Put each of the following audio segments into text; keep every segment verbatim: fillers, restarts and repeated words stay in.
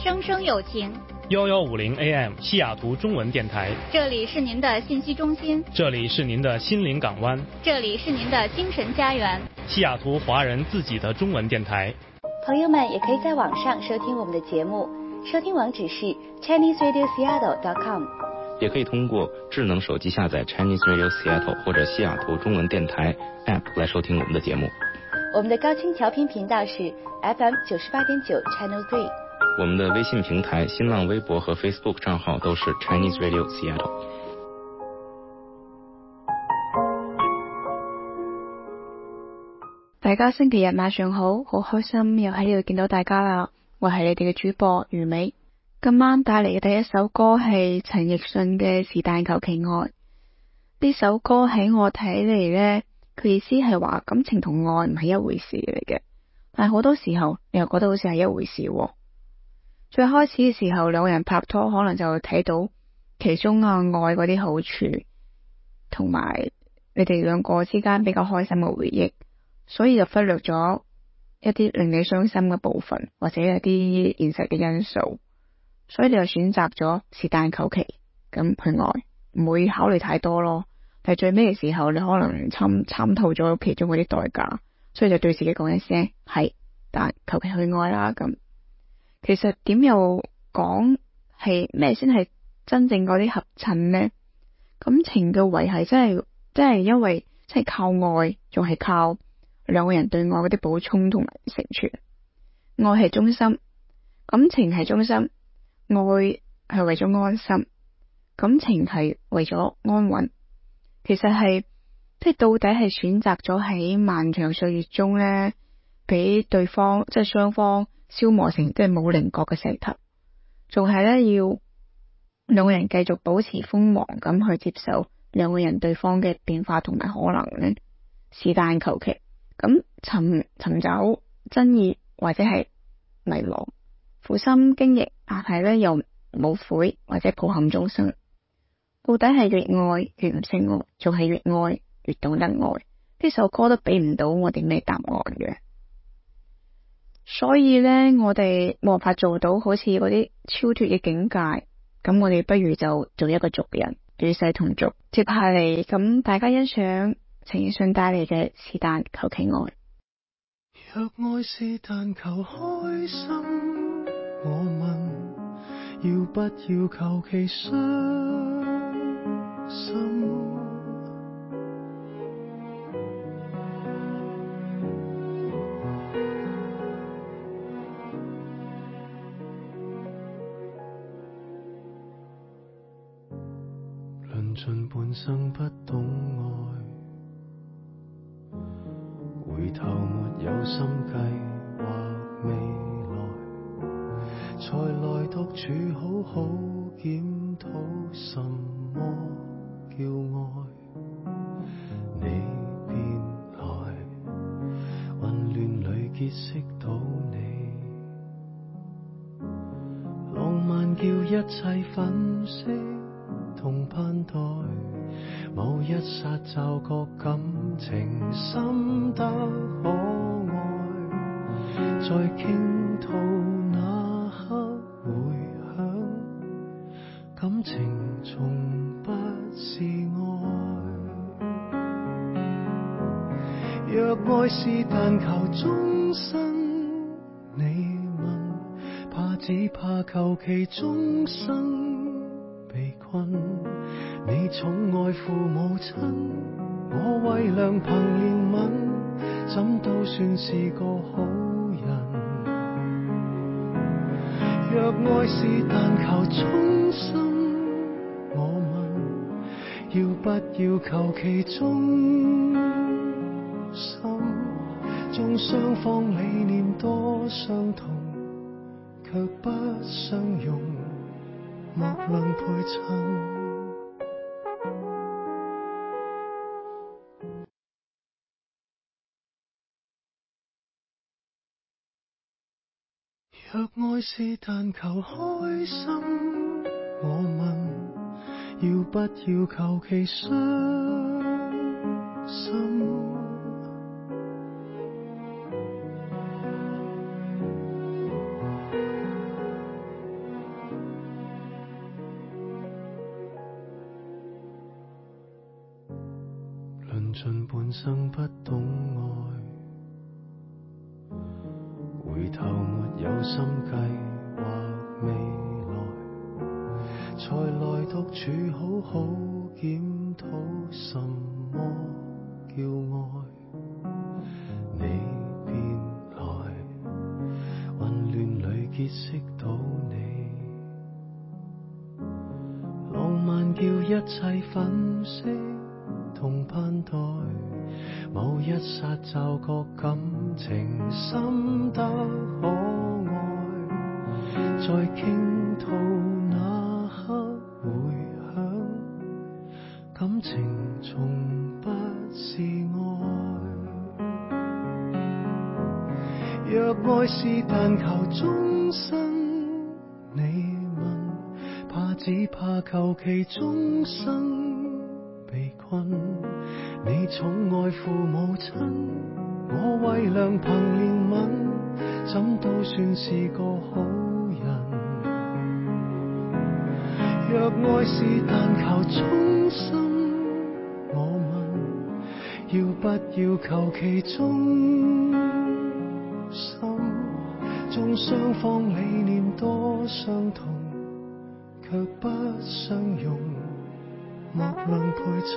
声声有情。 幺幺五零 A M 西雅图中文电台， 这里是您的信息中心， 这里是您的心灵港湾， 这里是您的精神家园。 西雅图华人自己的中文电台。 朋友们也可以在网上收听我们的节目，收听网址是 Chinese Radio Seattle dot com， 也可以通过智能手机下载 Chinese Radio Seattle 或者西雅图中文电台 App 来收听我们的节目。 我们的高清调频频道是 F M 九十八点九 Channel Three。 我们的微信平台、新浪微博和 Facebook 賬號都是 Chinese Radio Seattle。 大家星期日晚上好，好開心又喺呢度見到大家啦！我係你哋嘅主播余美，今晚帶嚟嘅第一首歌係陳奕迅嘅《是但求其愛》。呢首歌喺我睇嚟呢，佢意思係話感情同愛唔係一回事嚟嘅，但係好多時候你又覺得好似係一回事喎。最開始嘅時候，兩個人拍拖可能就睇到其中啊愛嗰啲好處，同埋你哋兩個之間比較開心嘅回憶，所以就忽略咗一啲令你傷心嘅部分，或者一啲現實嘅因素，所以你就選擇咗是但求其咁去愛，唔會考慮太多咯。但係最尾嘅時候，你可能參參透咗其中嗰啲代價，所以就對自己講一聲係，但求其去愛啦咁。其實點又講係咩先係真正嗰啲合襯呢？感情嘅維繫真係真係因為真係靠愛，仲係靠兩個人對愛嗰啲補充同埋成全。愛係中心，感情係中心，愛係為咗安心，感情係為咗安穩。其實係即係到底係選擇咗喺漫長歲月中呢，俾對方即係雙方消磨成即係冇稜角嘅石頭，仲係咧要兩個人繼續保持鋒芒咁去接受兩個人對方嘅變化同埋可能咧，是但求其咁尋尋找真意或者係迷惘，苦心經營，但係咧又冇悔或者抱憾終生。到底係越愛越唔識愛，仲係越愛越懂得愛？呢首歌都俾唔到我哋咩答案嘅。所以呢，我哋冇辦法做到好似嗰啲超脫嘅境界，咁我哋不如就做一個俗人，與世同俗。接下嚟咁，大家欣賞陳奕迅帶嚟嘅是但求其愛。 若愛是但求開心，我問要不要求其傷心？盡半生不懂愛，回頭沒有心計劃未來，才來獨處好好檢討什麼叫愛。你便來混亂裏結識到你，浪漫叫一切粉飾同盼待，某一剎驟覺感情深得可愛，在傾吐那刻回響，感情從不是愛。若愛是但求終身，你問怕只怕求其終生被困，你寵愛父母親，我為良朋憐憫，怎都算是個好人。若愛是但求衷心，我問要不要求其忠心？縱雙方理念多相同，卻不相容，莫論配襯。若愛是但求開心，我問要不要求其傷心？ 盡半生不懂愛，回頭沒有心計劃未來，才來獨處好好檢討什麼叫愛。你便來，混亂裏結識到你，浪漫叫一切粉飾同盼待，某一剎驟覺感情深得可愛，在傾吐那刻回響，感情從不是愛。若愛是但求終身，你問，怕只怕求其終生被困。你寵愛父母親，我為良朋憐憫，怎都算是個好人。若愛是但求衷心，我問，要不要求其忠心？縱雙方理念多相同，卻不相容，莫論配襯。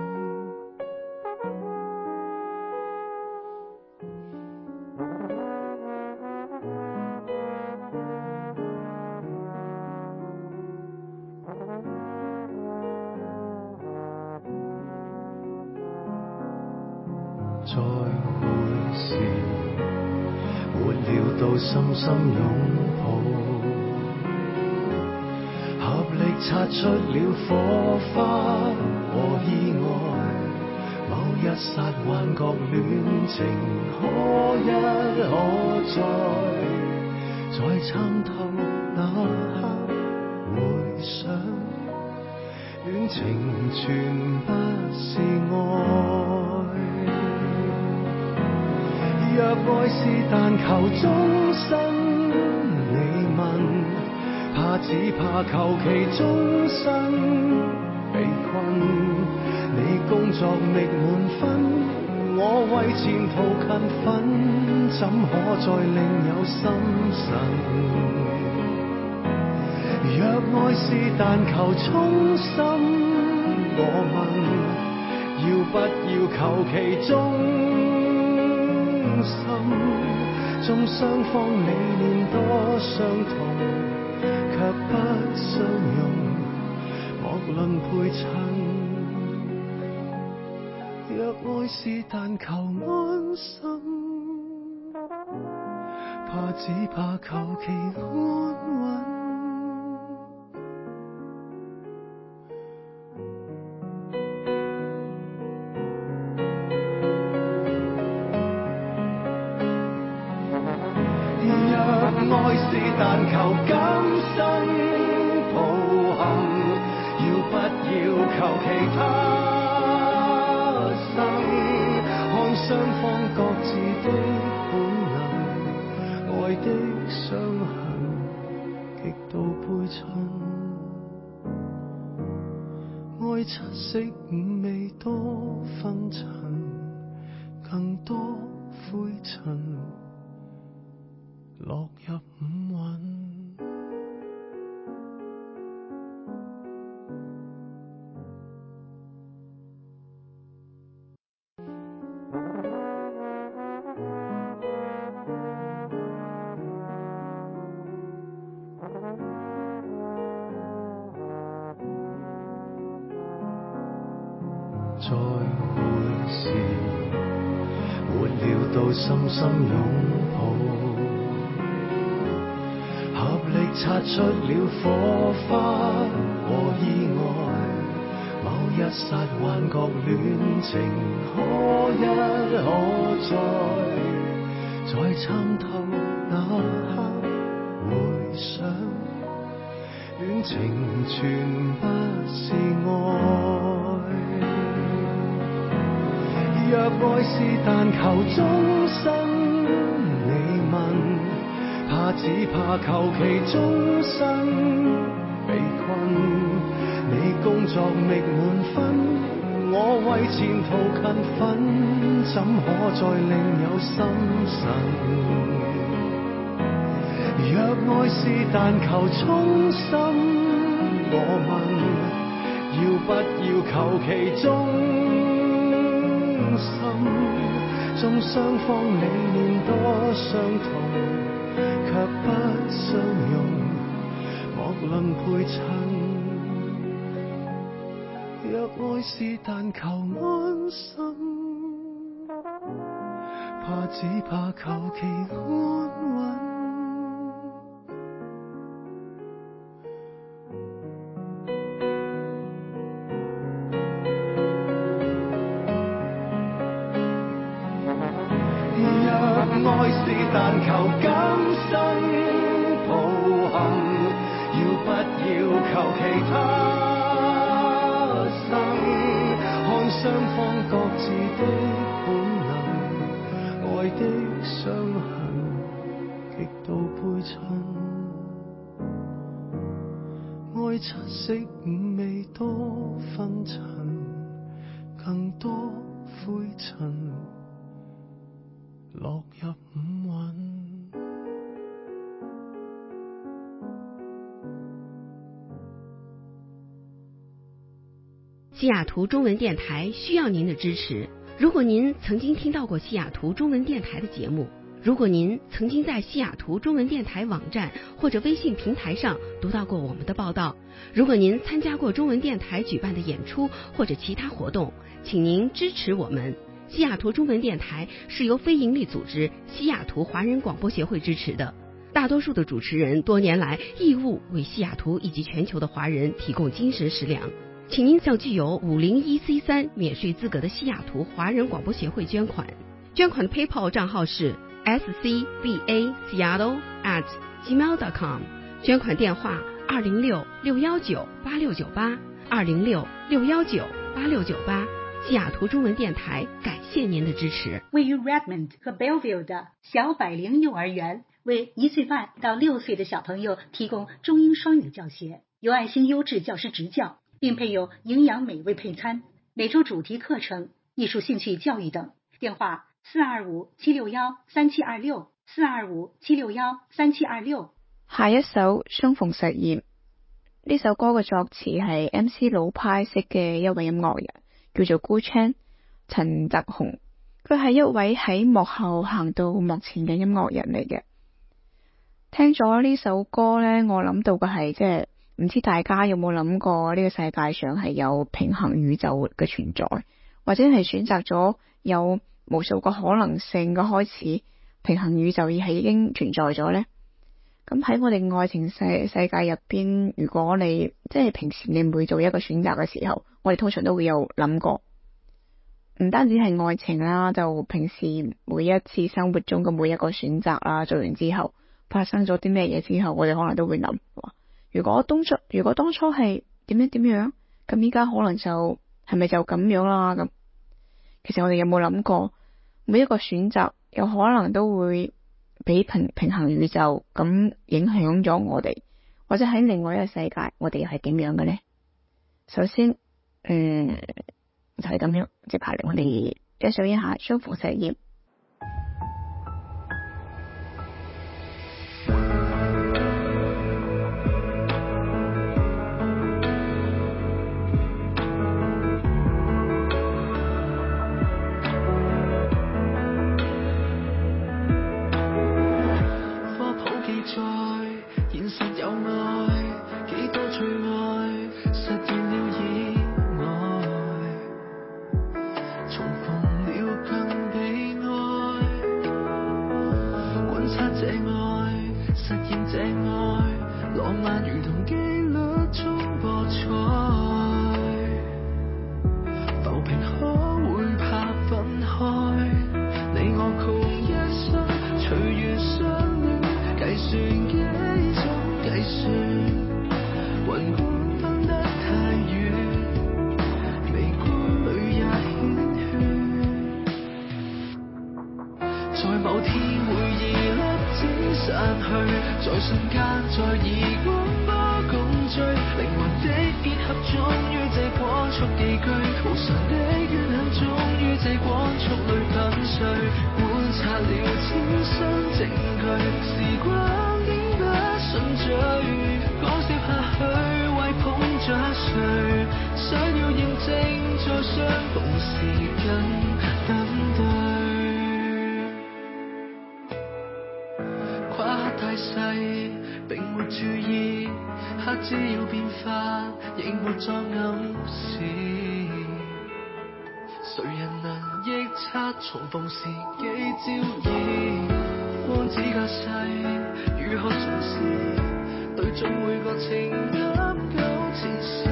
再會時，沒料到深深擁抱，合力擦出了火花和意外。某一剎幻覺戀情，可一可再，在參透那刻回想，戀情全不是愛。若愛是但求終身，你問，怕只怕求其終生被困。你工作覓滿分，我為前途勤奮，怎可再另有心神？若愛是但求衷心，我問，要不要求其忠心？縱雙方理念多相同，卻不相容，莫論配襯。若愛是但求安心，怕只怕求其安穩。愛是但求今生抱憾，要不要求其他生？看雙方各自的本能，愛的傷痕極度配襯。愛七色五味多紛陳，更多灰塵落入五蘊。再會時，沒料到深深擁抱，合力擦出了火花和意外。某一剎幻覺戀情，可一可再，在參透那刻回想，戀情全不是愛。若愛是但求終身，你問，怕只怕求其終生被困。你工作覓滿分，我我為前途勤奮，怎可再另有心神？若愛是但求衷心，我問要不要求其忠心？縱雙方理念多相同，卻不相容，莫論配襯。若愛是但求安心，怕只怕求其安穩。若愛是但求今生抱憾，要不要求其他？雙方各自的本能，愛的傷痕極度配襯，愛七色五味多紛陳，更多灰塵落入五蘊。 西雅图中文电台需要您的支持。如果您曾经听到过西雅图中文电台的节目，如果您曾经在西雅图中文电台网站或者微信平台上读到过我们的报道，如果您参加过中文电台举办的演出或者其他活动，请您支持我们。西雅图中文电台是由非营利组织西雅图华人广播协会支持的，大多数的主持人多年来义务为西雅图以及全球的华人提供精神食粮。请您向具有五零一 C 三免税资格的西雅图华人广播协会捐款，捐款的 PayPal 账号是 s c b a seattle at gmail dot com， 捐款电话二零六六一九八六九八二零六六一九八六九八。西雅图中文电台感谢您的支持。 位于 Redmond 和 Belleville 的小百灵幼儿园为一岁半到六岁的小朋友提供中英双语教学，有爱心优质教师执教，并配有营养美味配餐，每周主题课程、艺術興趣教育等。電話四二五七六一三七二六四二五七六一三七二六。 下一首相逢實驗，呢首歌嘅作詞係 M C 老派式嘅一位音樂人，叫做 Gu Chan 陳澤雄。佢係一位喺幕後行到幕前嘅音樂人嚟嘅。聽咗呢首歌呢，我諗到嘅係即係唔知大家有冇諗過呢個世界上係有平行宇宙嘅存在，或者係選擇咗有無數個可能性嘅開始，平行宇宙已係已經存在咗呢？咁喺我哋愛情世世界入邊，如果你即係平時你每做一個選擇嘅時候，我哋通常都會有諗過，唔單止係愛情啦，就平時每一次生活中嘅每一個選擇啦，做完之後發生咗啲咩嘢之後，我哋可能都會諗，如果當初如果當初係點樣點樣，咁依家可能就係咪就咁樣啦？咁其實我哋有冇諗過，每一個選擇有可能都會俾平平行宇宙咁影響咗我哋，或者喺另外一個世界，我哋又係點樣嘅呢？首先，嗯，就係咁樣，接下嚟我哋欣賞一下相逢實驗。 在異光波共聚，靈魂的結合終於這個速寄居，無常的怨恨終於這光速裏粉碎，觀察了千生證據，時光竟不順序，講笑下去為捧着誰，想要驗證再相逢時間等對，跨黑太細並沒注意，黑只要變化亦沒作暗示，誰人能臆測重逢時幾朝意，光指甲細如何嘗試對準每個情感糾纏時，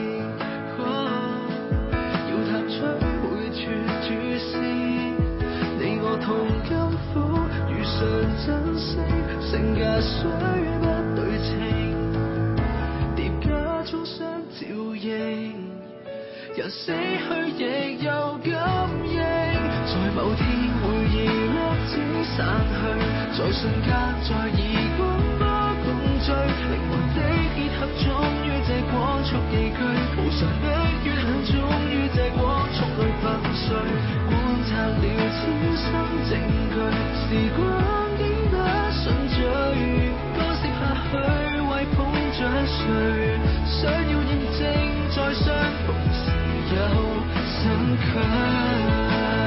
要踏出每處注視，你我同甘苦如常珍惜，性格雖不對稱，疊加終相照應，人死去亦有感應，在某天會以粒子散去，在瞬間再以光波共聚，靈魂的結合終於這光速寄居，無常的怨恨終於這光速裏粉碎，觀察了千生證據，時光竟不順序，干涉下去為捧着誰，想要驗證再相逢時有心距。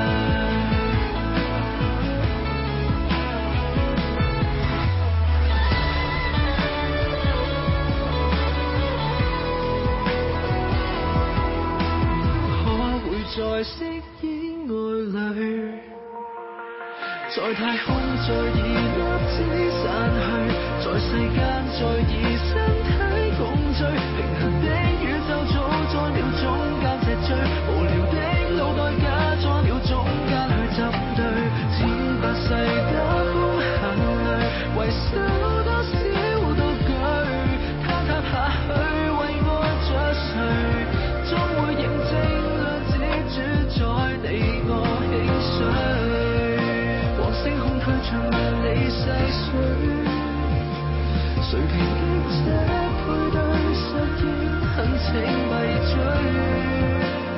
在飾演愛侶，在太空再以粒子散去，在世間再以身體共聚，平衡的宇宙早在了中間脊椎，無聊的腦袋假裝了中間去針對，千百世打風行淚，為收多少道具，坍塌下去為愛着誰，終會認證主宰你我輕水，往星空推進萬里細水，誰評擊這配對實驗，懇請閉嘴。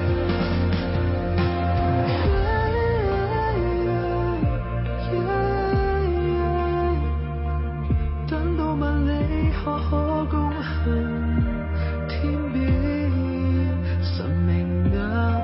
等到萬里可可共行，天邊神明那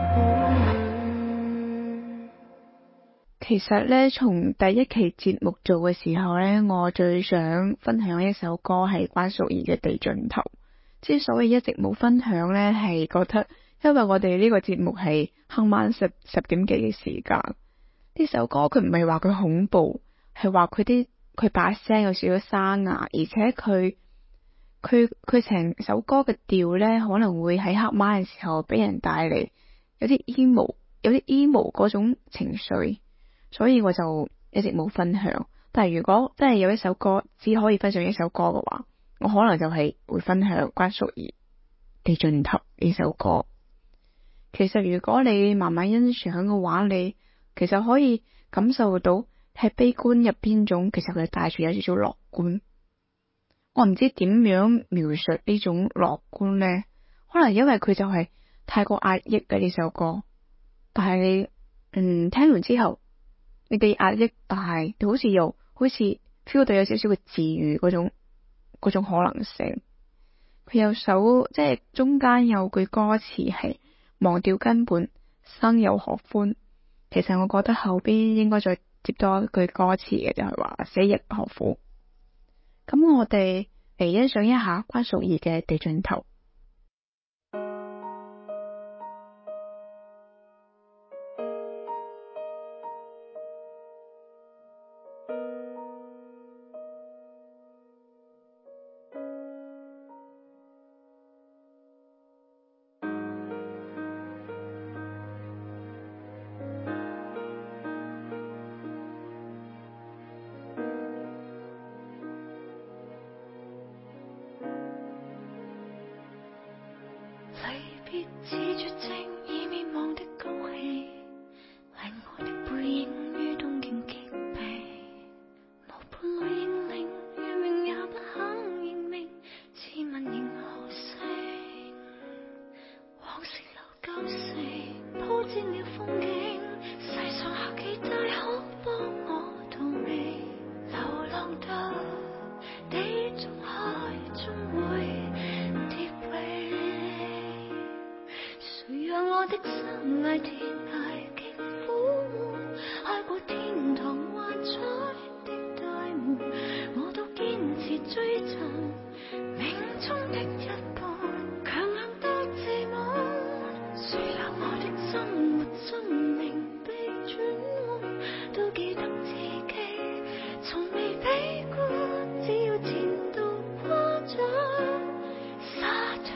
其實咧，從第一期節目做嘅時候咧，我最想分享一首歌係關淑怡嘅《地盡頭》。之所以一直冇分享咧，係覺得因為我哋呢個節目係黑晚十十點幾嘅時間，呢首歌佢唔係話佢恐怖，係話佢啲佢把聲有少少沙啞，而且佢佢佢成首歌嘅調咧，可能會喺黑晚嘅時候俾人帶嚟有啲 emo 有啲 emo 嗰種情緒。所以我就一直冇分享，但係如果真係有一首歌只可以分享一首歌嘅話，我可能就係會分享關淑怡《地盡頭》呢首歌。其實如果你慢慢欣賞嘅話，你其實可以感受到喺悲觀入邊種，其實佢帶住有少少樂觀。我唔知點樣描述呢種樂觀呢？可能因為佢就係太過壓抑嘅呢首歌，但係你嗯聽完之後。你哋壓抑，但係好似又好似 feel 到有少少嘅治癒嗰種嗰種可能性。佢有首即係中間有句歌詞係忘掉根本，生有何歡。其實我覺得後邊應該再接多一句歌詞嘅，就係話死亦何苦。咁我哋嚟欣賞一下關淑怡嘅《地盡頭》。 別似絕症已滅亡的高氣，令我的背影於東京擊斃。無伴侶認領，願命也不肯認命，自問仍無聲。往事留的生涯天涯極苦悶，開過天堂幻彩的大門，我都堅持追尋命中的一半，強硬到自滿，誰讓我的生活生命被轉換，都記得自己從未悲觀，只要前度誇張灑脱，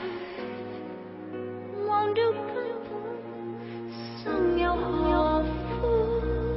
忘掉根本，生有何苦？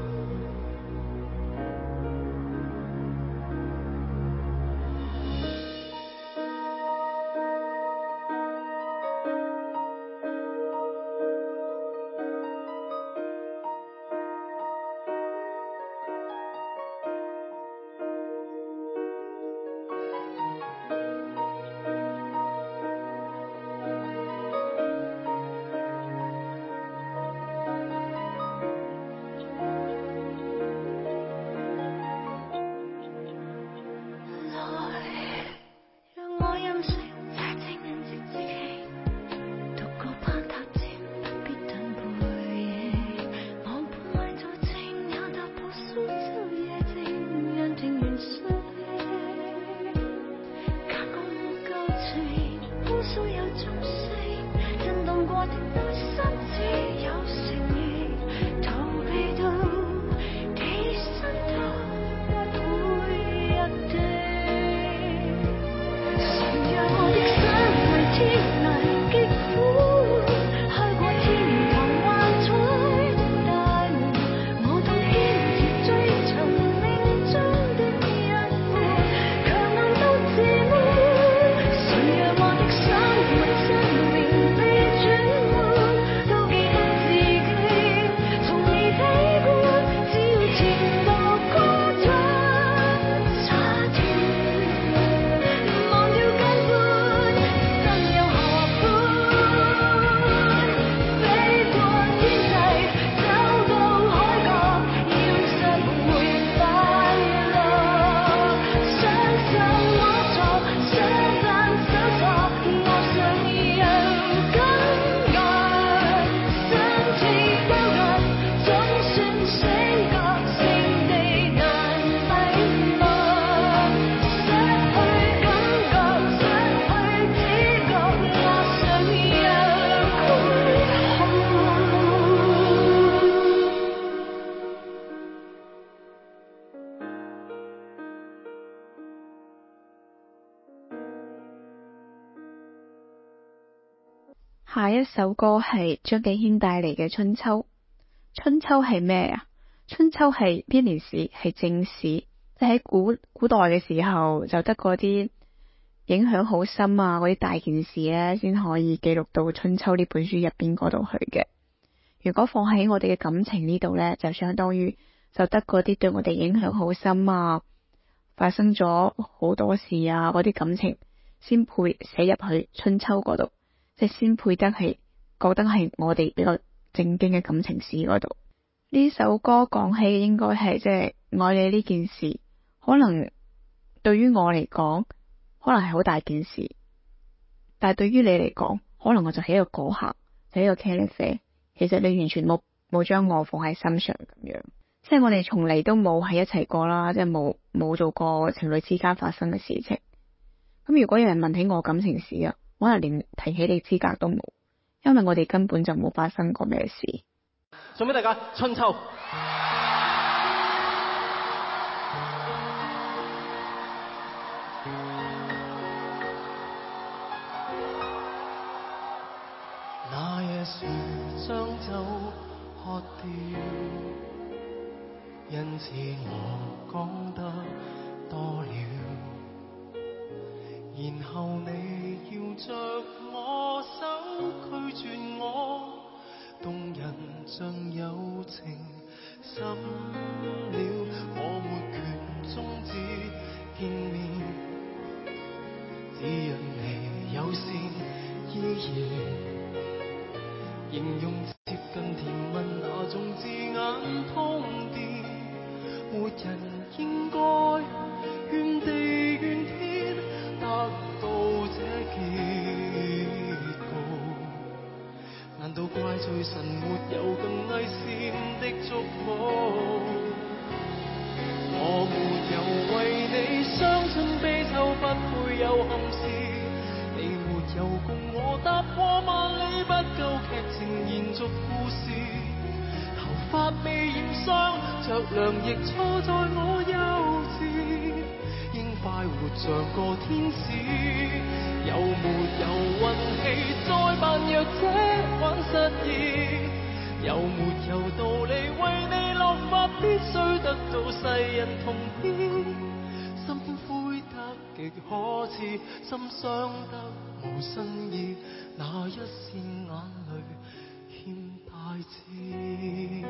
下一首歌係張敬軒帶嚟嘅《春秋》。春秋係咩啊？春秋係編年史，係正史，即係喺古古代嘅時候就得嗰啲影響好深啊，嗰啲大件事咧先可以記錄到春秋呢本書入邊嗰度去嘅。如果放喺我哋嘅感情呢度咧，就相當於就得嗰啲對我哋影響好深啊，發生咗好多事啊，嗰啲感情先配寫入去春秋嗰度。即係先配得係覺得係我哋比較正經嘅感情史嗰度。呢首歌講起應該係即係愛你呢件事，可能對於我嚟講可能係好大件事，但係對於你嚟講可能我就係一個過客，就係一個茄喱啡。其實你完全冇冇將我放喺心上咁樣，即係我哋從嚟都冇喺一齊過啦，即係冇冇做過情侶之間發生嘅事情。咁如果有人問起我感情史啊，可能連提起你資格都冇，因為我哋根本就冇發生過咩事。 送俾大家春秋。 那夜誰將酒喝掉，因此我講得多了，然後你搖着我手拒絕我，動人像有情深了，我沒權終止見面，只因你友善依然，形容接近甜蜜那種字眼通電，沒人應該怨地怨天得到這結局，難道怪在罪神沒有更危險的祝福。我沒有為你傷春悲秋，不配有憾事。你沒有共我踏過萬里，不夠劇情延續故事。頭髮未染霜，着涼亦錯在我幼稚。應快活像個天使，有沒有運氣再扮弱者玩失意？有沒有道理為你落髮必須得到世人同意？心灰得極可恥，心傷得無新意，那一線眼淚欠大志。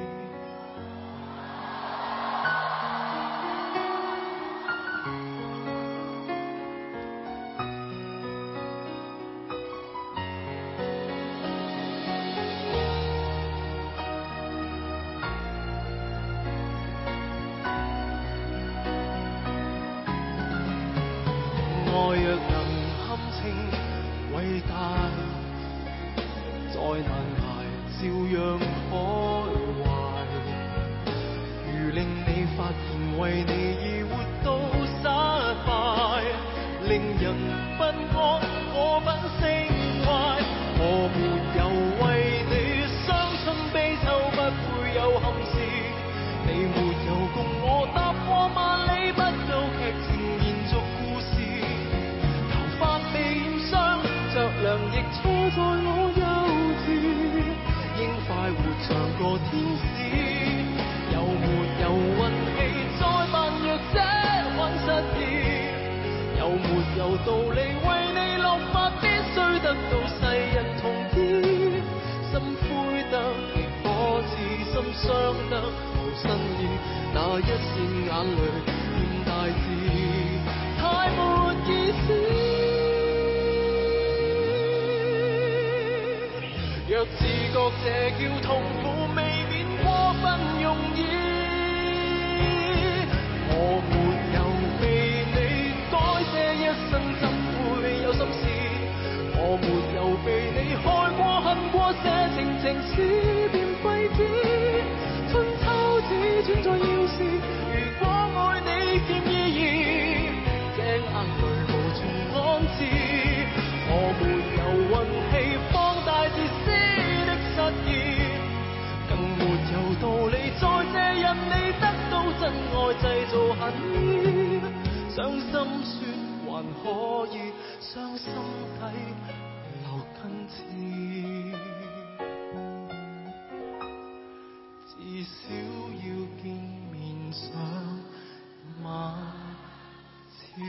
愛若能堪稱偉大，再難捱照樣開懷。如令你發現為你而活到失敗，令人不安我品性壞。我沒有為你傷春悲秋，不配有憾事。你沒有共我踏過萬里，不夠劇情延續故事。着涼亦錯在我幼稚，應快活像個天使。有沒有運氣再扮弱者玩失意？有沒有道理為你落髮必須得到世人同意？心灰得極可恥，心傷得無新意，那一線眼淚欠大志，太沒意思。若自覺這叫痛苦，未免過分容易。我沒有被你改這一生，怎會有心事？我沒有被你害過恨過，這情情事便廢紙。春秋只存在要事，如果愛你欠意義，這眼淚無從安置。我沒有運氣放大自私的失意，更沒有道理在這人未得到真愛製造恨意。傷心說還可以，傷心底留根刺，至少要見面上萬次。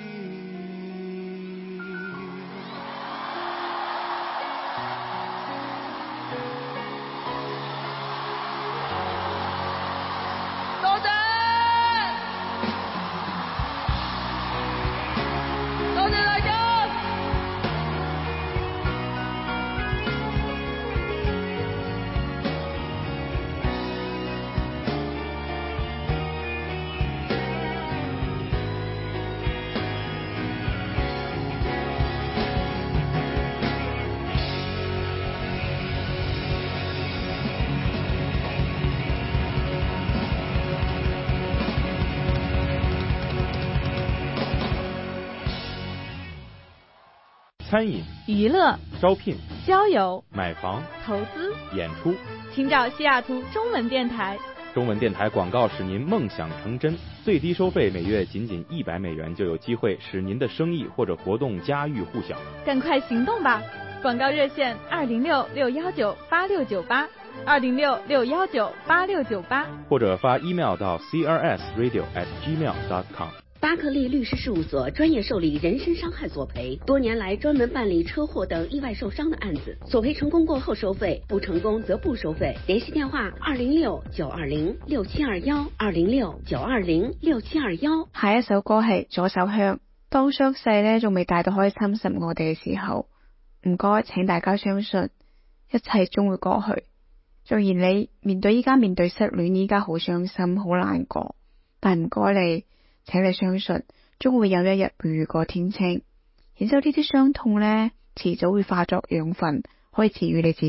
餐饮、 娱乐、 招聘、 交友、 买房、 投资、 演出， 请找西雅图中文电台。 中文电台广告使您梦想成真，最低收费每月仅仅一百美元，就有机会使您的生意或者活动家喻户晓。 赶快行动吧！广告热线二零六六幺九八六九八，二零六六幺九八六九八， 或者发 email 到 c r s radio at gmail dot com。 巴克利律师事务所专业受理人身伤害索赔，多年来专门办理车祸等意外受伤的案子，索赔成功过后收费，不成功则不收费。联系电话二零六九二零六七二一，二零六九二零六七二一。 下一首歌係左手香。當傷勢呢仲未大到可以侵蝕我哋嘅時候，唔該請大家相信一切終會過去。縱然你面對依家面對失戀，依家好傷心好難過，但唔該你請你相信終會有一日會雨過天晴，然之後呢啲傷痛呢遲早會化作養分，可以治癒你自己，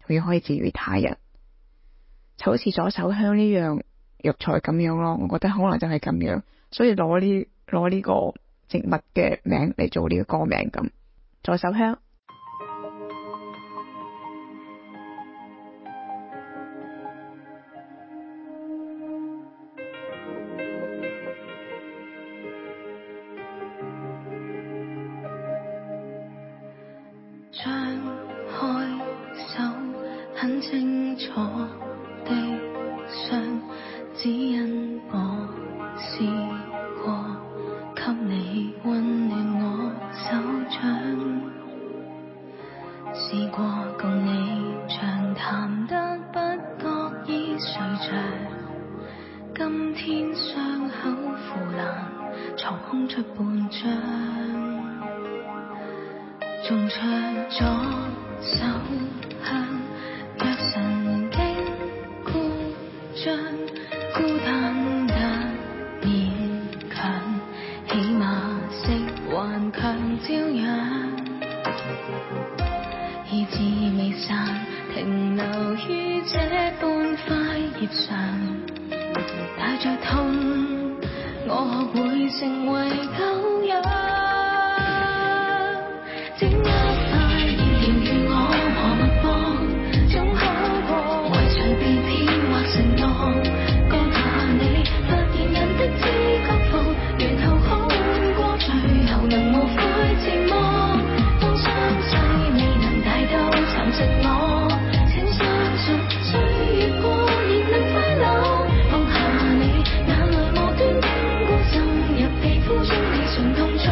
佢可以治愈他人。就好似左手香呢樣藥材咁樣咯，我覺得可能就係咁樣，所以攞呢攞呢個植物嘅名嚟做呢個歌名咁。左手香。 張開手，很清楚地想指引我試過給你溫暖我手掌，試過共你長談得不覺意睡着，今天傷口腐爛才空出半張，仲唱左手香，若神經故障，孤單得勉強，起碼食頑強照樣，意志未散，停留於這般塊葉上，帶着痛，我學會成為狗樣。整一塊葉療癒我和脈搏，總好過為誰被騙或承諾。割下你發現人的知覺服，然後好過最後能無悔寂寞。當傷勢未能大到蠶食我，請相信歲月過仍能快樂。放下你眼淚無端經過滲入皮膚中，你常痛楚。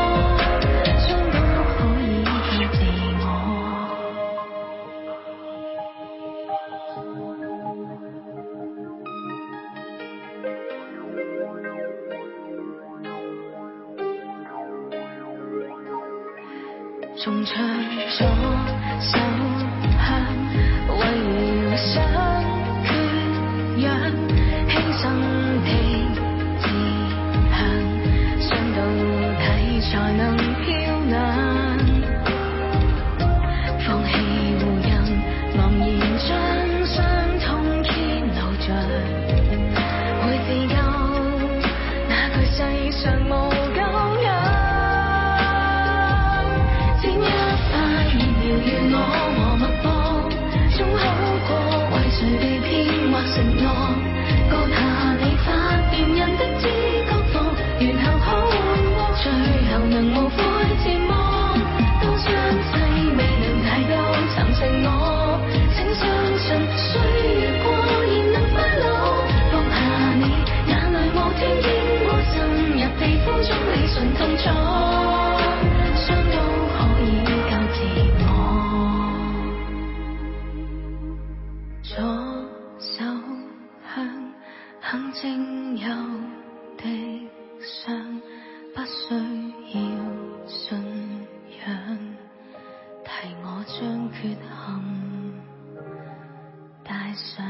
仲唱左手香，為了想缺氧，犧牲地自強，傷到底才能漂亮。放棄護蔭，茫然將傷痛揭露着，會自救，那句世上無狗樣。療癒我和脈搏，總好過為誰被騙或承諾。割下你發現人的知覺服，然後好過最後能無悔寂寞。當傷勢未能大到蠶食我，請相信歲月過仍能快樂。放下你眼淚無端經過滲入皮膚中，你純痛楚。左手香，很精幽地想，不需要信仰，提我將缺陷帶上。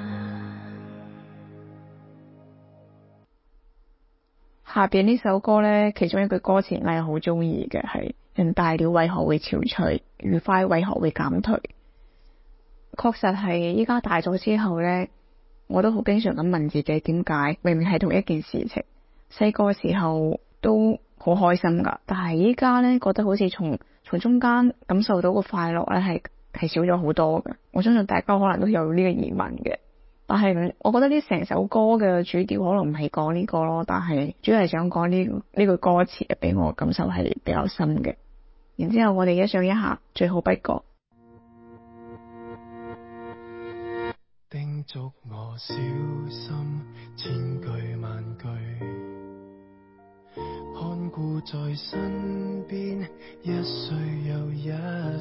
下邊呢首歌呢，其中一句歌詞我係好中意嘅，係人大了為何會憔悴，愉快為何會減退。確實係依家大咗之後呢，我都好經常咁問自己點解，明明係同一件事情，細個時候都好開心噶，但係依家呢，覺得好似從從中間感受到個快樂呢係係少咗好多嘅。我相信大家可能都有呢個疑問嘅，但係我覺得呢成首歌嘅主調可能唔係講呢個咯，但係主要係想講呢呢句歌詞俾我感受係比較深嘅。然之後我哋一想一下，最好不過。 叮囑我小心，千句萬句，看顧在身邊，一歲又一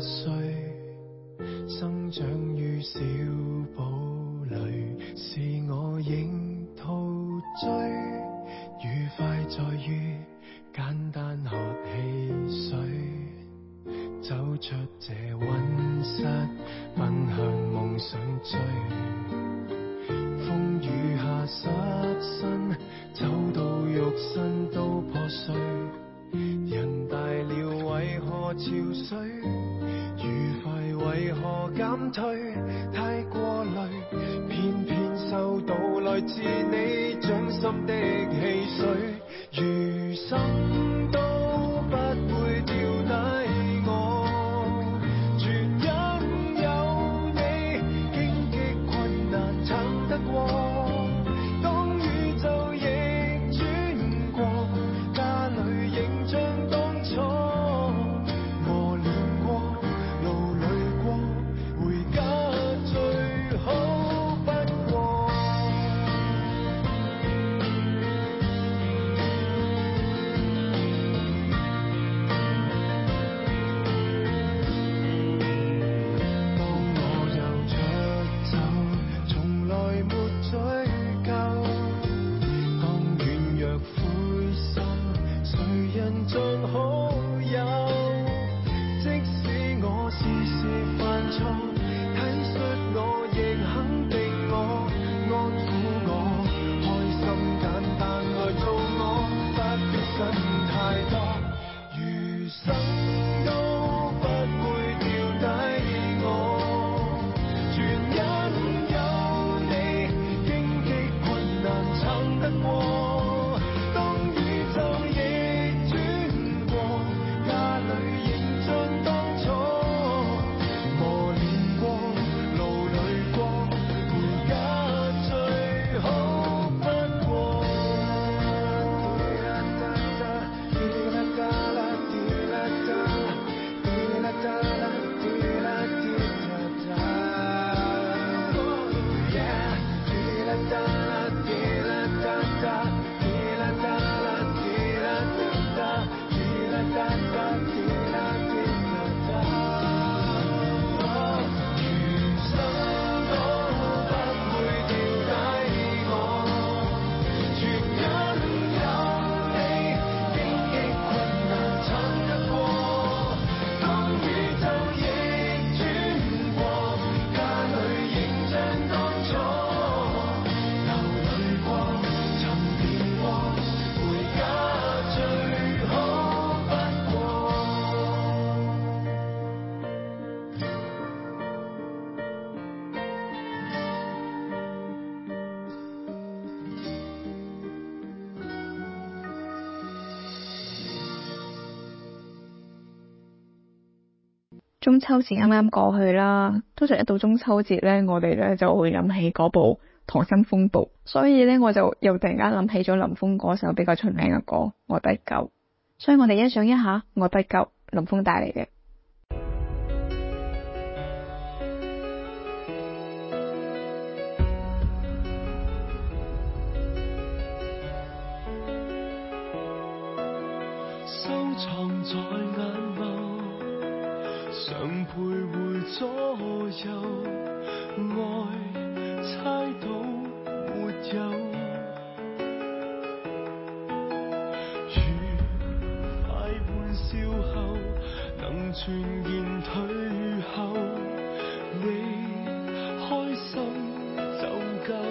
歲，生長於小堡裡，是我仍陶醉，愉快在於簡單喝汽水，走出這溫室，奔向夢想追。風雨下失身，走到肉身都破碎。人大了為何憔悴？愉快為为何减退太过累，偏偏收到来自你掌心的汽水，餘生都不會掉低我，全因有你，荊棘困難撐得過，當宇宙逆轉過，家裏仍像當初，磨練過，勞累過，回家最好不過。 中秋節啱啱過去啦，通常一到中秋節咧，我哋咧就會諗起嗰部《溏心風暴》，所以咧我就又突然間諗起咗林峰嗰首比較出名嘅歌《愛不夠》，所以我哋欣賞一下《愛不夠》，林峰帶嚟嘅。 收藏在眼眸，常徘徊左右，愛猜到沒有，如快半笑後能全然退後，你開心就夠，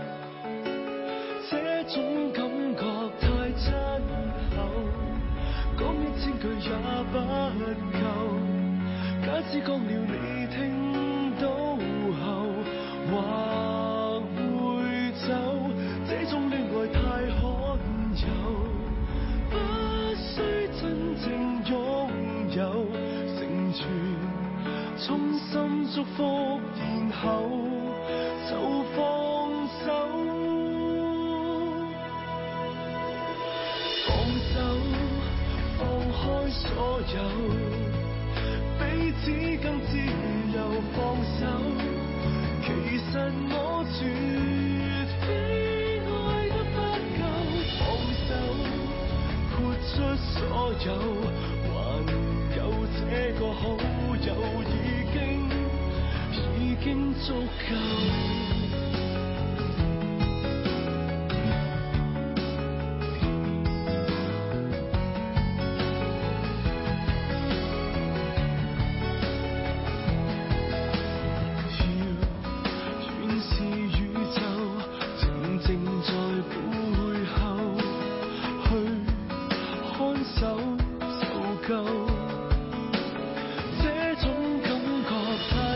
這種感覺太親厚，講一千句也不夠，假使講了你聽到後或會走，這種戀愛太罕有，不需真正擁有，成全衷心祝福，然後就放手，放手放開所有，彼此更自由，放手，其實我絕非愛得不夠，放手豁出所有，還有這個好友已經已經足夠。手就夠，這種感覺太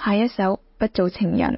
下一首不做情人。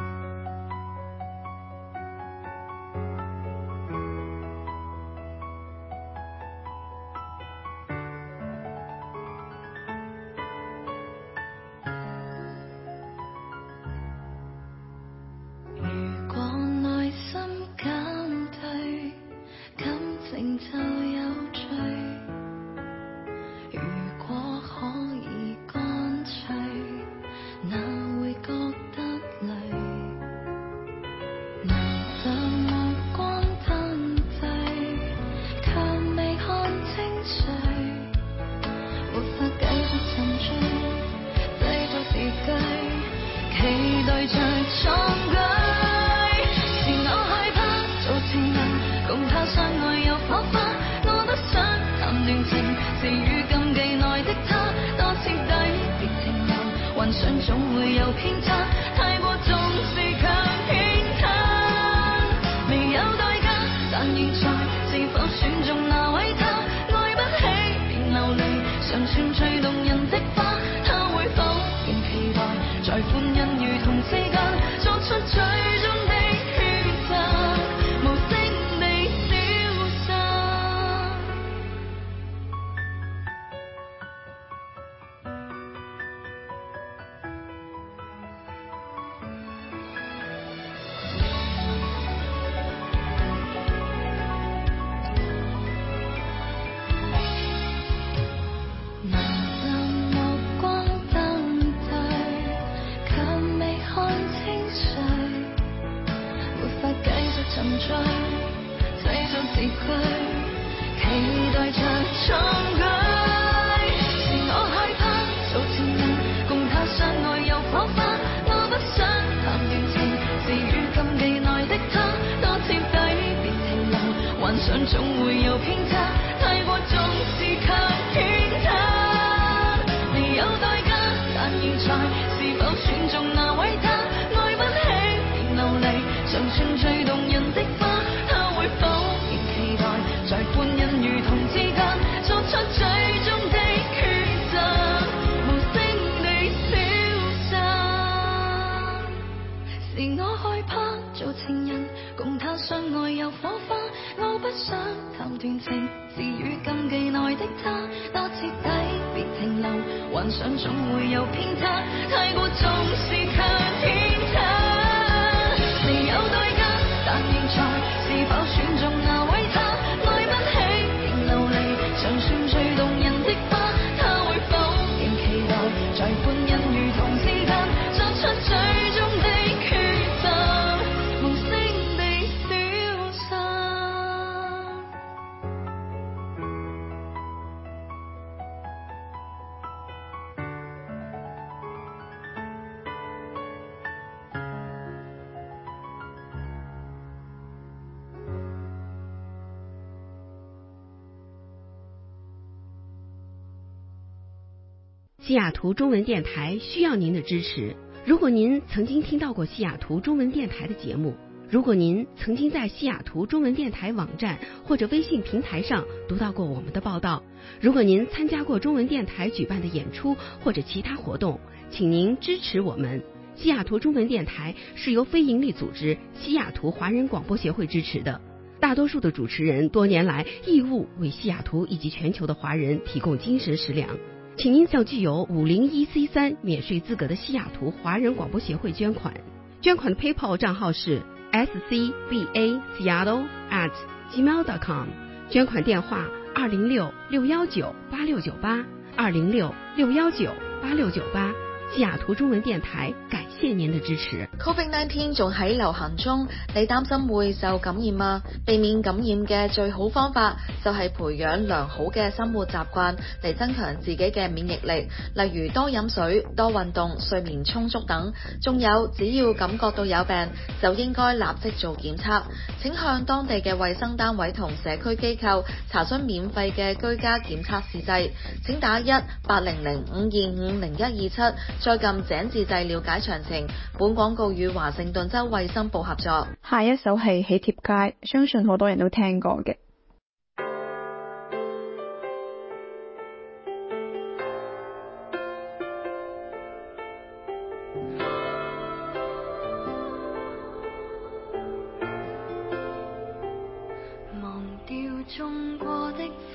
西雅图中文电台需要您的支持。如果您曾经听到过西雅图中文电台的节目，如果您曾经在西雅图中文电台网站或者微信平台上读到过我们的报道，如果您参加过中文电台举办的演出或者其他活动，请您支持我们。西雅图中文电台是由非营利组织西雅图华人广播协会支持的，大多数的主持人多年来义务为西雅图以及全球的华人提供精神食粮。请您向具有五零一 C 三 免税资格的西雅图华人广播协会捐款，捐款的 PayPal 账号是 s c b a seattle at gmail dot com， 捐款电话二零六六一九八六九八二零六六一九八六九八。西雅圖中文電台感謝您的支持。 Covid 十九 仲喺流行中，你擔心會受感染嗎？避免感染嘅最好方法就係培養良好嘅生活習慣嚟增強自己嘅免疫力，例如多飲水、多運動、睡眠充足等。仲有，只要感覺到有病，就應該立即做檢測。請向當地嘅衛生單位同社區機構查詢免費嘅居家檢測試劑。請打一八零零五二五零一二七。再撳井字掣了解詳情。本廣告與華盛頓州衛生部合作。 下一首係喜帖街，相信好多人都聽過嘅。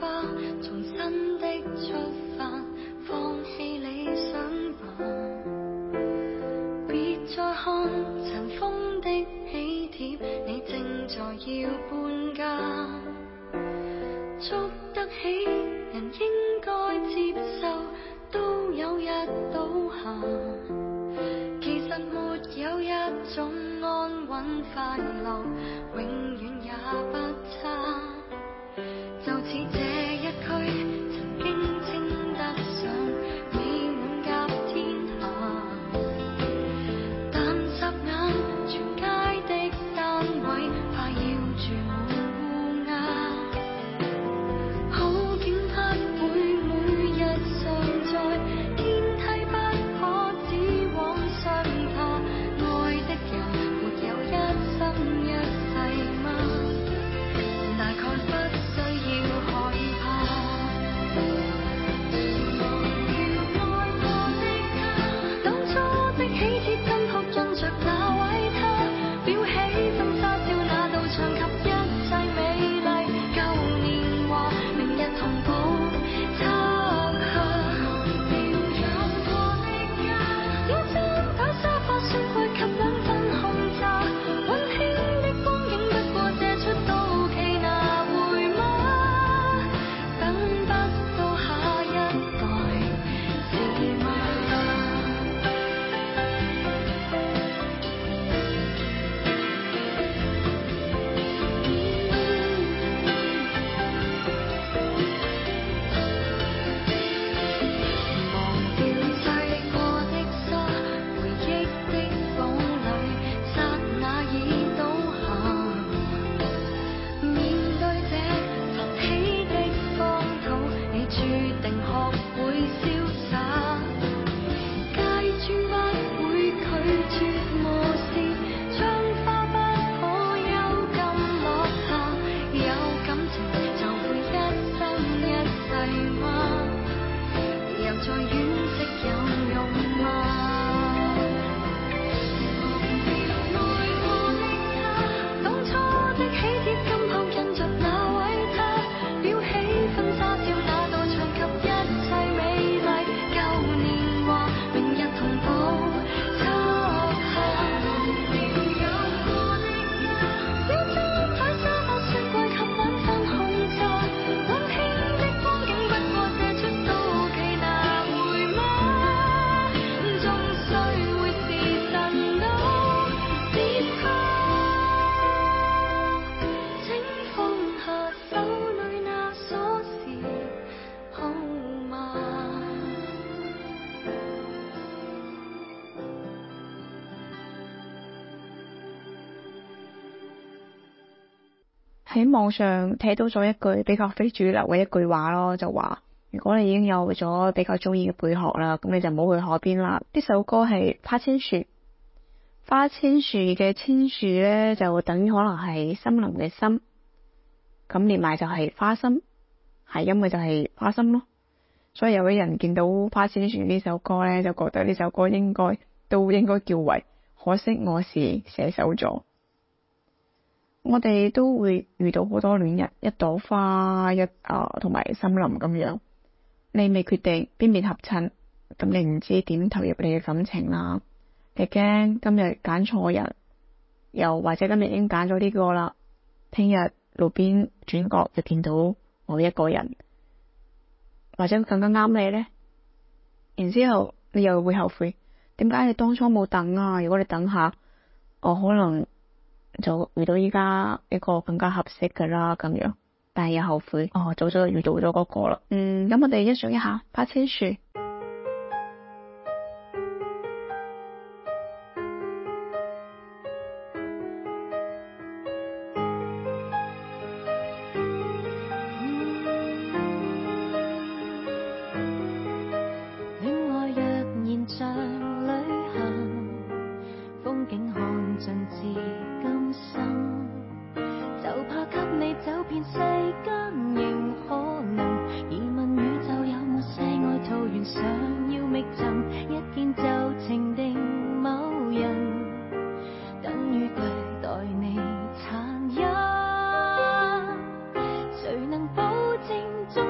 花，重新的出發，放棄理想吧。別再看塵封的喜帖，你正在要搬家。捉得起人應該接受，都有日倒下。其實沒有一種安穩快樂，永遠也不差。就似這一區曾經稱得上美滿甲天下，但霎眼全街的單位快要住滿烏鴉。好景不會每日常在，天梯不可只往上爬。愛的人沒有一生一世嗎？大概不需要害怕。忘掉愛過的他，當初的喜帖金箔印着那位他，裱起婚紗照那道牆及一切美麗舊年華，明日同步拆下。忘掉有過的家，小餐台沙發雪櫃及兩份紅茶，溫馨的光景不過借出到期拿回嗎？等不到下一代是嗎？忘掉砌過的沙，回憶的堡壘，剎那已倒下。面對這浮起的荒土，你注定學會瀟灑。街磚不會拒絕磨蝕，窗花不可幽禁落下。有感情就會一生一世嗎？又再惋惜有用嗎？忘掉愛過的他，當初的喜帖金箔印着那位他，裱起婚紗照那道牆及一切美麗舊年華，明日同步拆下。忘掉有過的家，小餐台沙發雪櫃及兩份紅茶，溫馨的光景不過借出到期拿回嗎？終須會是神都接他，請放下手裏那鎖匙好嗎？ 喺網上睇到咗一句比較非主流嘅一句話咯，就話如果你已經有咗比較中意嘅貝殼啦，咁你就唔好去海邊啦。呢首歌係花千樹，花千樹嘅千樹咧就等於可能係森林嘅森，咁連埋就係花心，係因為就係花心咯。所以有啲人見到花千樹呢首歌咧，就覺得呢首歌應該都應該叫為可惜我是射手座。我哋都會遇到好多戀人，一朵花一啊同埋森林咁樣，你未決定邊邊合襯，咁你唔知點投入你嘅感情啦，你驚今日揀錯人，又或者今日已經揀咗呢個啦，聽日路邊轉角就見到某一個人，或者更加啱你呢，然之後你又會後悔，點解你當初冇等啊？如果你等下，我可能就遇到依家一個更加合適㗎啦，咁樣，但係又後悔，哦，早早就遇到咗嗰個啦。嗯，咁我哋欣賞一下花千樹。 戀愛若然像旅行，風景看盡至今生，就怕給你走遍世間仍可能。疑問宇宙有沒世外桃源想要覓尋，一見就情定某人，等於對待你殘忍。誰能保證終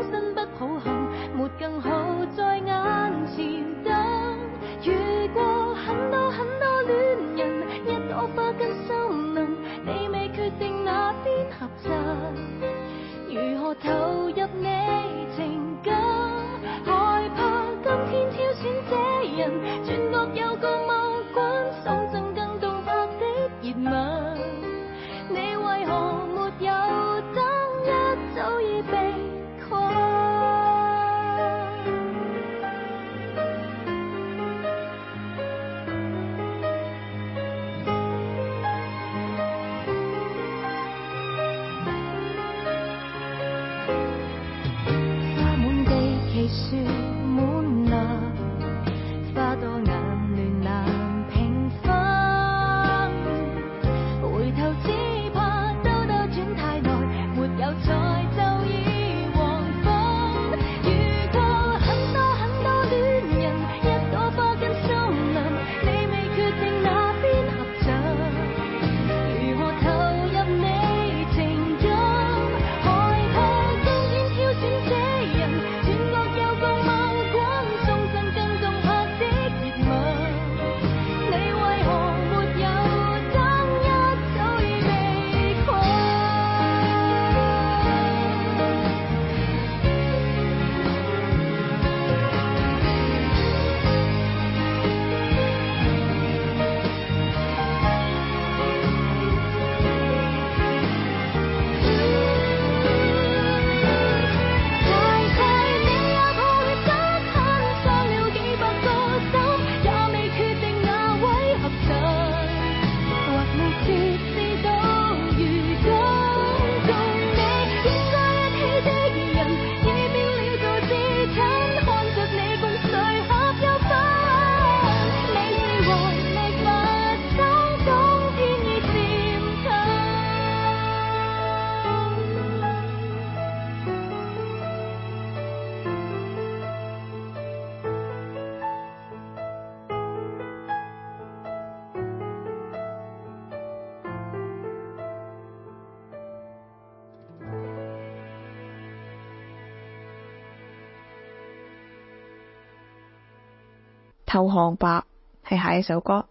投降吧係下一首歌。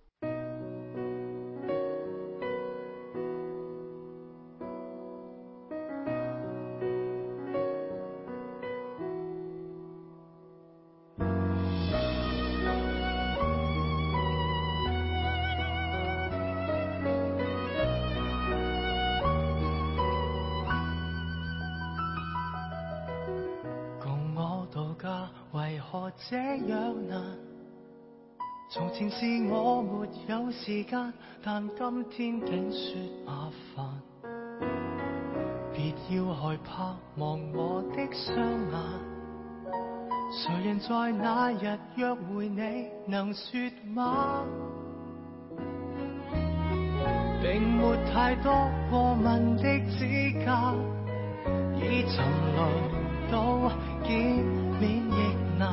為何這樣難？從前是我沒有時間，但今天竟說麻煩。別要害怕望我的雙眼，誰人在那日約會你能說嗎？並沒太多過問的指甲，已沉淪到見面亦難，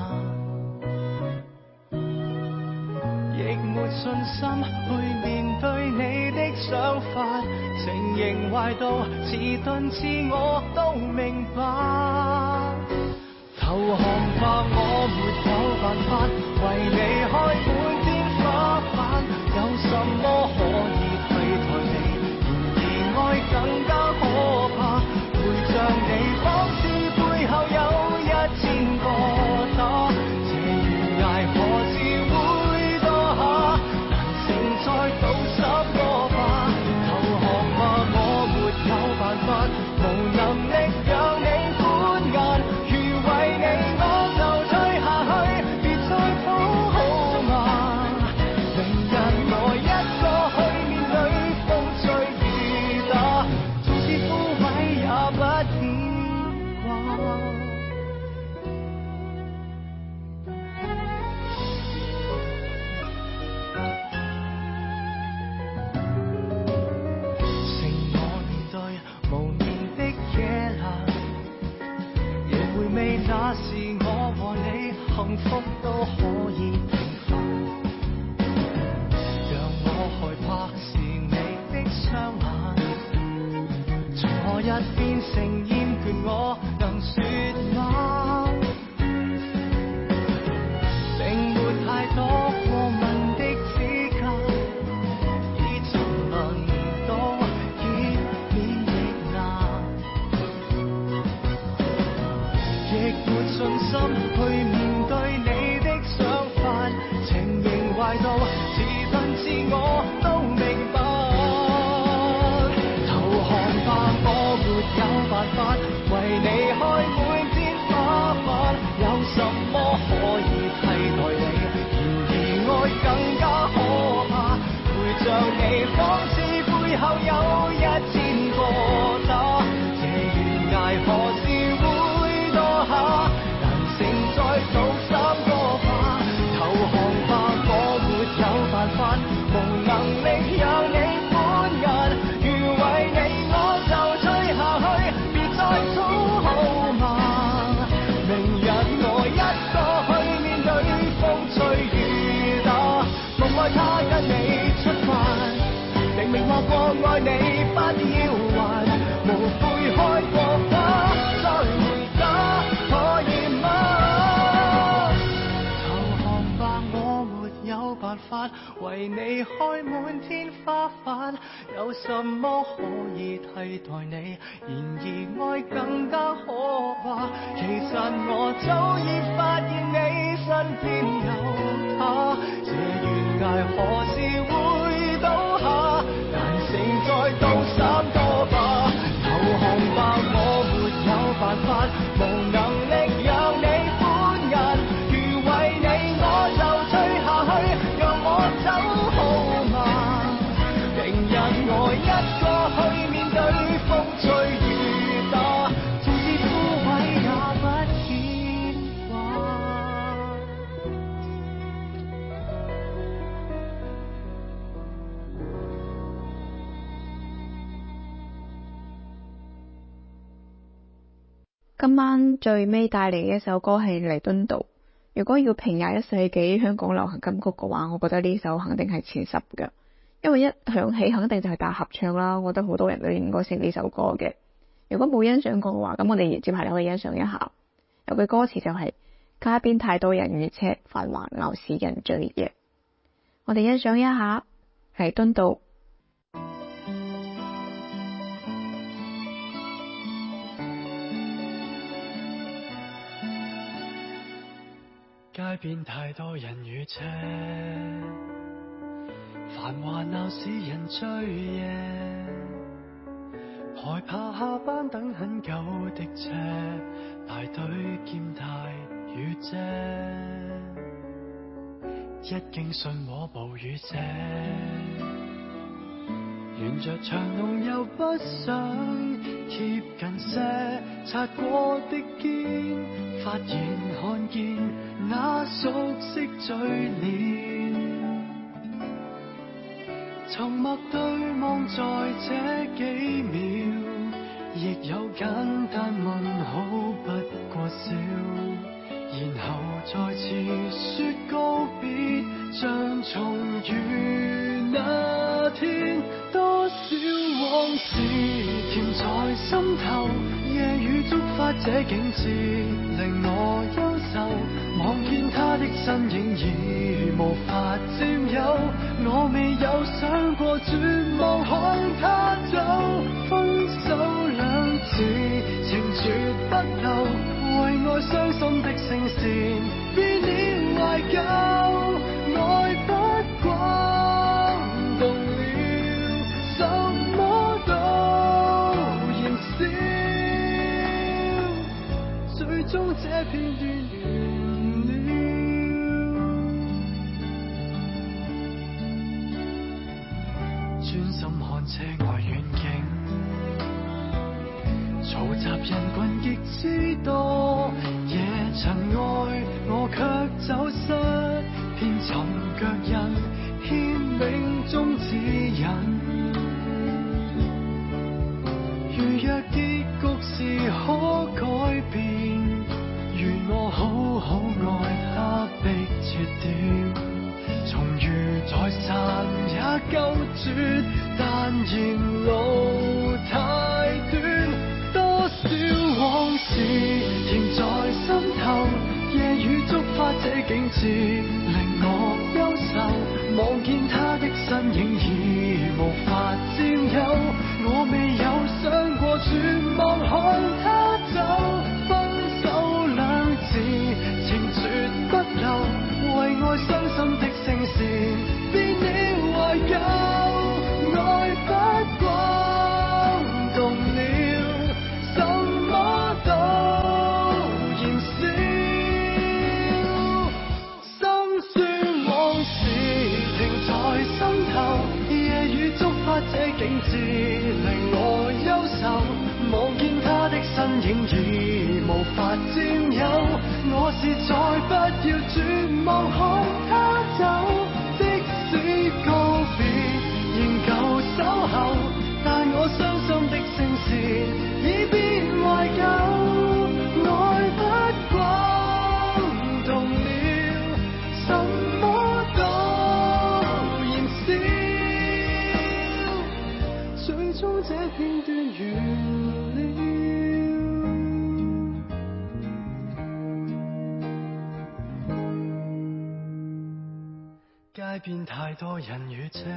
亦沒信心去面對你的想法，情形壞到遲鈍至我都明白。投降吧，我沒有辦法為你開滿天花板，有什麼可以替代你？然而愛更加可怕，陪着你仿似背後有一千個他，這懸崖何時會墮下？難承載到三個吧。投降吧，我沒有辦法，無能力讓你歡顏。如為你我就退下去，別再討好嗎？明日我一個去面對風吹雨打，縱使枯萎也不牽掛。那時我和你幸福都可以平凡，讓我害怕是你的雙眼，從何日變成厭倦我能說嗎？並沒太多過問的指甲，已沉淪到見面亦難，亦沒信心去面對你的想法，情形壞到遲鈍至我都明白。投降吧，我沒有辦法為你開滿天花板，有什麼可以替代你？然而愛更加可怕，陪着你仿似背後有一千個他，這懸崖何時會墮下？承載到三個吧。投降吧，我沒有辦法，無能力讓你歡顏。如為你我就退下去，別再討好嗎？明日我一個去面對風吹雨打，夢愛他跟你出發，明明話過愛你不要還，無悔開過花，再回家可以嗎？辦法為你開滿天花瓣，有什麼可以替代你？然而愛更加可怕，其實我早已發現你身邊有他，這懸崖何時會倒下？難承載到三個吧。投降吧，我沒有辦法，無能力讓你歡顏。如為你我就退下去，走好嗎？明日我一個去面對風吹雨打，縱使枯萎也不牽掛。 今晚最尾帶嚟嘅一首歌係彌敦道。如果要評廿一世紀香港流行金曲嘅話，我覺得呢首肯定係前十嘅，因為一響起肯定就係大合唱啦。我覺得好多人都應該識呢首歌嘅。如果冇欣賞過嘅話，咁我哋接下嚟可以欣賞一下。有句歌詞就係、是： 街邊太多人與車，繁華鬧市人醉夜。我哋欣賞一下彌敦道。 街邊太多人與車，繁華鬧市人醉夜，害怕下班等很久的車，排隊兼帶雨遮，一經信和暴雨遮，沿着長龍又不想貼近些，擦過的肩，發現看見那熟悉嘴臉，沉默對望在這幾秒，亦有簡單問好不過笑，然後再次說告別，像重遇那天。多少往事甜在心頭，夜雨觸發這景致，令我憂愁。望見他的身影已無法佔有，我未有想過絕望看他走。分手兩字情絕不留，為愛傷心的聲線變了懷舊，愛不慣動了，什麼都燃燒，最終這片段完了。專心看車外遠景，嘈雜人群極之多，夜塵愛我卻走失，遍尋腳印，牽冥中指引。如若結局是可改變，願我好好愛他，逼切點。重遇再散也夠絕，但沿路太短。多少往事停在心頭，夜雨觸發這景致，令我憂愁。望見他的身影已無法佔有，我未有想過絕望看他走。分手兩字情絕不留，為愛傷心的聲線變了懷舊，愛不慣動了，什麼都燃燒，心酸往事停在心頭，夜雨觸發這景致，令我憂愁。望見他的身影已無法佔有，我是再不要絕望看他走。即使告別仍舊守候，但我傷心的聲線已變懷舊，愛不慣動了，什麼都燃燒，最終這片段完。街邊太多人與車，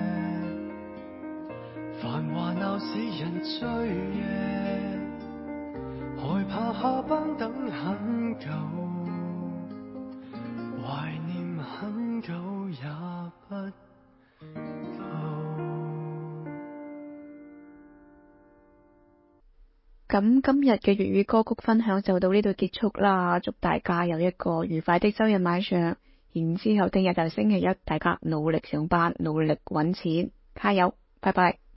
繁華鬧市人醉夜，害怕下班等很久，懷念很久也不夠。 咁今日嘅粵語歌曲分享就到呢度結束啦，祝大家有一個愉快的周日晚上。然之後聽日就星期一，大家努力上班，努力揾錢，加油，拜拜。